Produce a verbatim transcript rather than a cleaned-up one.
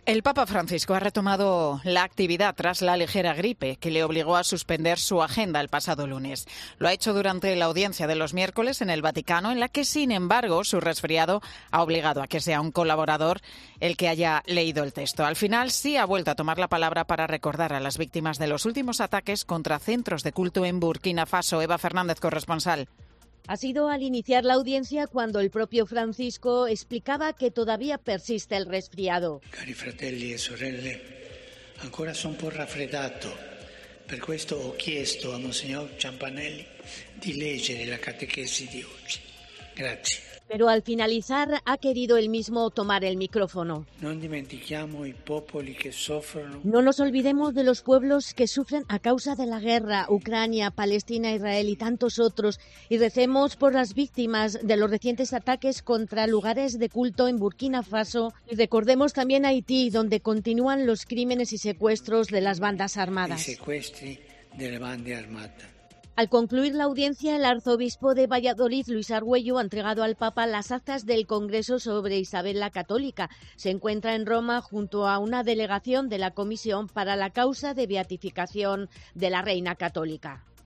El Papa Francisco ha retomado la actividad tras la ligera gripe que le obligó a suspender su agenda el pasado lunes. Lo ha hecho durante la audiencia de los miércoles en el Vaticano, en la que, sin embargo, su resfriado ha obligado a que sea un colaborador el que haya leído el texto. Al final, sí ha vuelto a tomar la palabra para recordar a las víctimas de los últimos ataques contra centros de culto en Burkina Faso. Eva Fernández, corresponsal. Ha sido al iniciar la audiencia cuando el propio Francisco explicaba que todavía persiste el resfriado. Cari fratelli e sorelle, ancora sono un po' raffreddato. Per questo ho chiesto a Monsignor Ciampanelli di leggere la catechesi di oggi. Grazie. Pero al finalizar ha querido él mismo tomar el micrófono. Non dimentichiamo i popoli che soffrono. No nos olvidemos de los pueblos que sufren a causa de la guerra, Ucrania, Palestina, Israel y tantos otros, y recemos por las víctimas de los recientes ataques contra lugares de culto en Burkina Faso, y recordemos también Haití, donde continúan los crímenes y secuestros de las bandas armadas. I sequestri delle bande armate. Al concluir la audiencia, el arzobispo de Valladolid, Luis Argüello, ha entregado al Papa las actas del Congreso sobre Isabel la Católica. Se encuentra en Roma junto a una delegación de la Comisión para la Causa de Beatificación de la Reina Católica.